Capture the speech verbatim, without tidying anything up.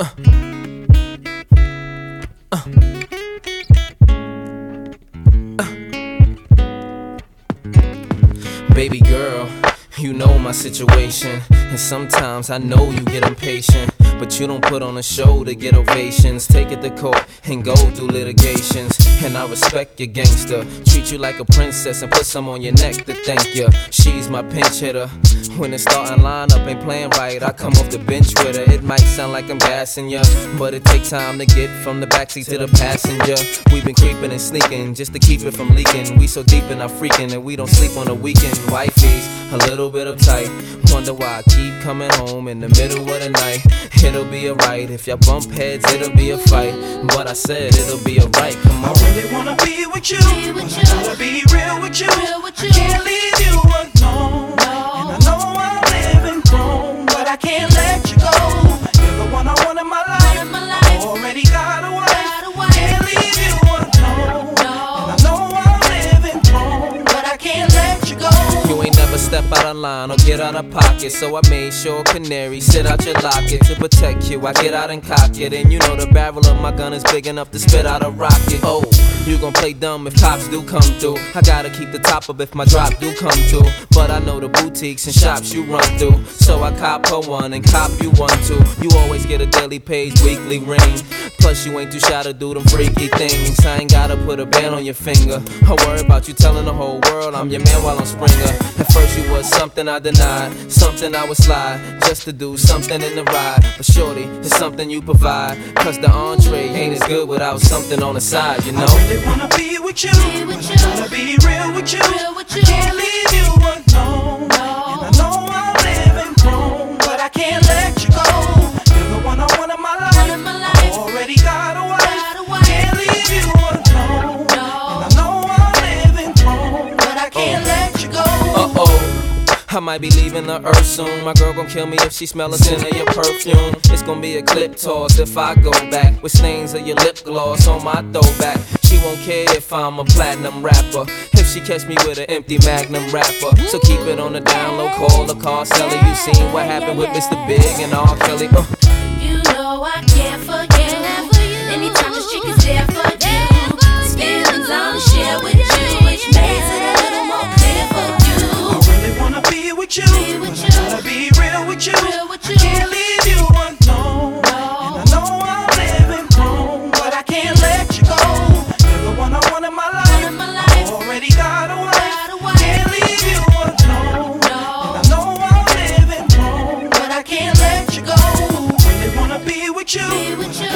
Baby girl, you know my situation, and sometimes I know you get impatient, but you don't put on a show to get ovations. Take it to court and go through litigations, and I respect your gangster. Treat you like a princess and put some on your neck to thank you. She's my pinch hitter. When the starting lineup ain't playing right, I come off the bench with her. It might sound like I'm gassing ya, but it takes time to get from the backseat to the passenger. We've been creeping and sneaking just to keep it from leaking. We so deep in our freaking and we don't sleep on the weekend. Wifey's a little bit uptight, wonder why I keep coming home in the middle of the night. It'll be alright, if y'all bump heads it'll be a fight, but I said it'll be alright, come on. I really wanna be with you, be with you. I gotta be real with you, real with you. I can't leave you alone, no. And I know I'm living wrong, but I can't let you go. You're the one I want in my life, in my life. I already got a wife, got a wife. Can't leave you alone, no. And I know I'm living wrong, but I can't let you go. You ain't never step out of line or get out of pocket, so I made sure canary sit out your locket. To protect you, I get out and cock it, and you know the barrel of my gun is big enough to spit out a rocket. Oh, you gon' play dumb if cops do come through. I gotta keep the top up if my drop do come through, but I know the boutiques and shops you run through, so I cop her one and cop you one too. You always get a daily page, weekly ring, plus you ain't too shy to do them freaky things. I ain't gotta put a band on your finger. I worry about you telling the whole world I'm your man while I'm Springer. At first you was something I denied, something I would slide just to do something in the ride, but shorty, it's something you provide, cause the entree ain't as good without something on the side, you know. I really wanna be with you, be with you. I gotta be real with you, real with you. I can't leave you alone, no. And I know I'm living wrong, but I can't let you go. You're the one I want in my life, in my life. I already got a wife, got a wife. Can't leave you alone, no. And I know I'm living wrong, but I can't oh. let you go. Uh-oh, I might be leaving the earth soon. My girl gon' kill me if she smell a scent of your perfume. It's gon' be a clip toss if I go back with stains of your lip gloss on my throwback. She won't care if I'm a platinum rapper, if she catch me with an empty Magnum wrapper. So keep it on the down low, call the car seller. You seen what happened with Mister Big and R. Kelly. uh. You know I care for you. Anytime this chick is there for you, these feelings I wanna share with you, which makes it a little more clear for you. I really wanna be with you, be with you. I gotta be real with you, real with you. I can't leave you alone, no. And I know I'm living wrong, but I can't let you go. You're the one I want in my life, in my life. I already got a wife, got a wife. Can't leave you alone, no. And I know I'm living wrong, but I can't let you go. I really wanna be with you, be with you.